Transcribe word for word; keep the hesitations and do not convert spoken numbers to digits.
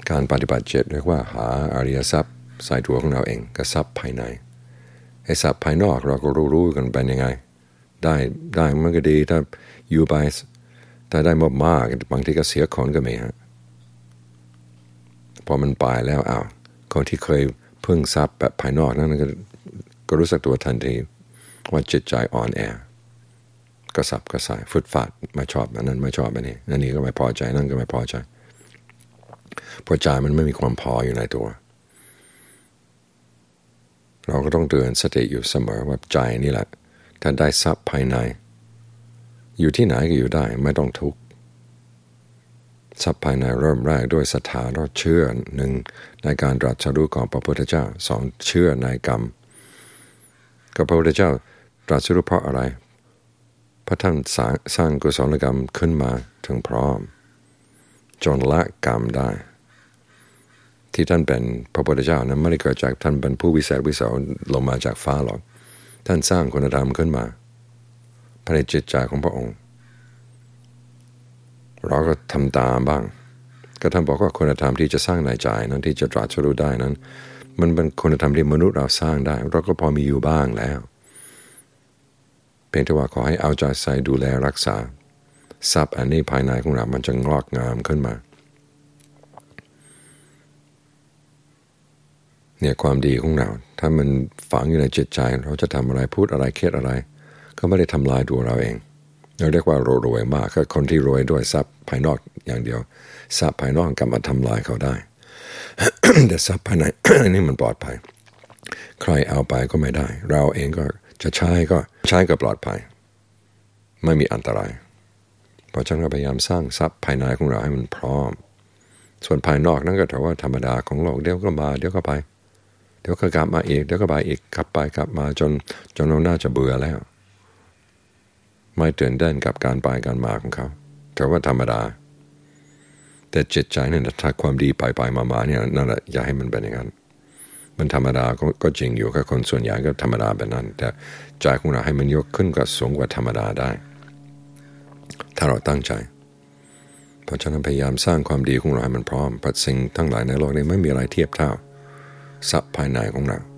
การปฏิบัติเจ็ดเรียกว่าหาอริยทรัพย์ใส่ตัวของเราเองกับทรัพย์ภายในไอ้ทรัพย์ภายนอกเราก็รู้ๆกันเป็นยังไงได้ได้มันก็ดีถ้าอยู่ไปถ้าได้มากมากบางทีก็เสียคนก็มีฮะพอมันไปแล้วอ้าวคนที่เคยพึ่งทรัพย์แบบภายนอกนั้นก็ก็รู้สึกตัวทันทีว่าจิตใจอ่อนแอกระสับกระส่ายฟุดฟาดไม่ชอบอันนั้นไม่ชอบอันนี้อันนี้ก็ไม่พอใจนั่นก็ไม่พอใจเพราะใจมันไม่มีความพออยู่ในตัวเราก็ต้องเตือนสติอยู่เสมอว่าใจนี่แหละถ้าได้ทรัพย์ภายในอยู่ที่ไหนก็อยู่ได้ไม่ต้องทุกข์ทรัพย์ภายในเริ่มแรกด้วยศรัทธาเราเชื่อหนึ่งในการตรัสรู้ของพระพุทธเจ้าสองเชื่อในกรรมก็พระพุทธเจ้าตรัสรู้เพราะอะไรพระท่านสร้างสร้างกุศลกรรมขึ้นมาถึงพร้อมจนละกรรมได้ที่ท่านเป็นพระพุทธเจ้านั้นไม่ได้เกิดจากท่านเป็นผู้วิเศษวิโสลงมาจากฟ้าหรอกท่านสร้างคุณธรรมขึ้นมาภายในจิตใจของพระองค์เราก็ทำตามบ้างก็ท่านบอกว่าคุณธรรมที่จะสร้างในใจนั้นที่จะตรัสรู้ได้นั้นมันเป็นคุณธรรมที่มนุษย์เราสร้างได้เราก็พอมีอยู่บ้างแล้วเพียงแต่ว่าขอให้เอาใจใส่ดูแลรักษาทรัพย์อันนี้ภายในของเรามันจะงอกงามขึ้นมาเนี่ยความดีของเราถ้ามันฝังอยู่ในจิตใจเราจะทำอะไรพูดอะไรเครียดอะไรก็ไม่ได้ทำลายตัวเราเองเราเรียกว่าเรารวยมากก็คนที่รวยด้วยทรัพย์ภายนอกอย่างเดียวทรัพย์ภายนอกกลับมาทำลายเขาได้ แต่ทรัพย์ภายใน นี่มันปลอดภัยใครเอาไปก็ไม่ได้เราเองก็จะใช้ก็ใช้ก็ปลอดภัยไม่มีอันตรายเพราะฉะนั้นเราพยายามสร้างทรัพย์ภายในของเราให้มันพร้อมส่วนภายนอกนั่นก็ถือว่าธรรมดาของโลกเดี๋ยวก็มาเดี๋ยวก็ไปเดี๋ยวก็กลับมาอีกเดี๋ยวก็ไปอีกกลับไปกลับมาจนจนเราน่าจะเบื่อแล้วไม่ตื่นเต้นกับการไปการมาของเขาถือว่าธรรมดาแต่จิตใจเนี่ยถ้าความดีไปไปมาๆเนี่ยนั่นแหละอย่าให้มันเป็นอย่างนั้นมันธรรมดาก็ก็จริงอยู่กับคนส่วนใหญ่ก็ธรรมดาแบบนั้นแต่ใจของเราให้มันยกขึ้นกว่าสูงกว่าธรรมดาได้ถ้าเราตั้งใจเพราะฉะนั้นพยายามสร้างความดีของเราให้มันพร้อมเพราะสิ่งทั้งหลายในโลกนี้ไม่มีอะไรเทียบเท่าทรัพย์ภายในของเรา